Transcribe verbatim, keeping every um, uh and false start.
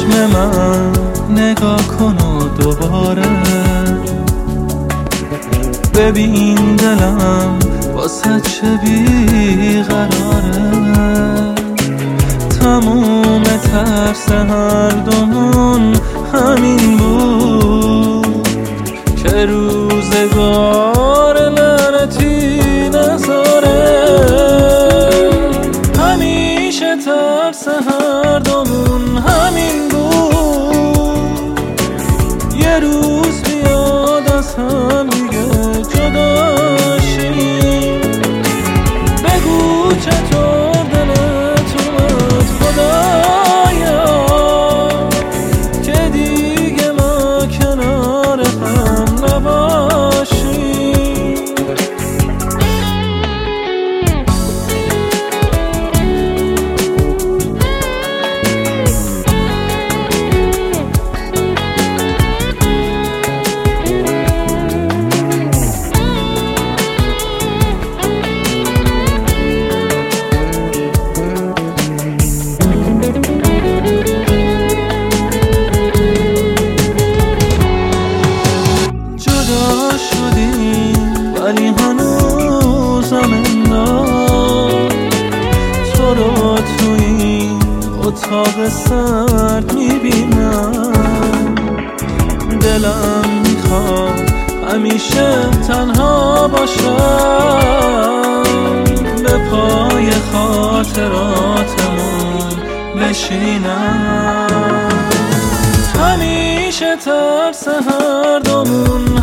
چشم من نگاه کن و دوباره ببین دلم واسه چه بیقراره. تموم ترس هر دومون همین بود که روزگار لعنتی نذاره. همیشه ترس هر دومون همین بود یه روز بیاد از هم دیگه جدا شیم. بگو چطور دلت اومد خدایا که دیگه ما کنار هم نباشیم. ولی هنوزم انگار تو رو تو این اتاق سرد میبینم. دلم میخواد همیشه تنها باشم، به پای خاطراتمون بشینم. همیشه ترس هر دومون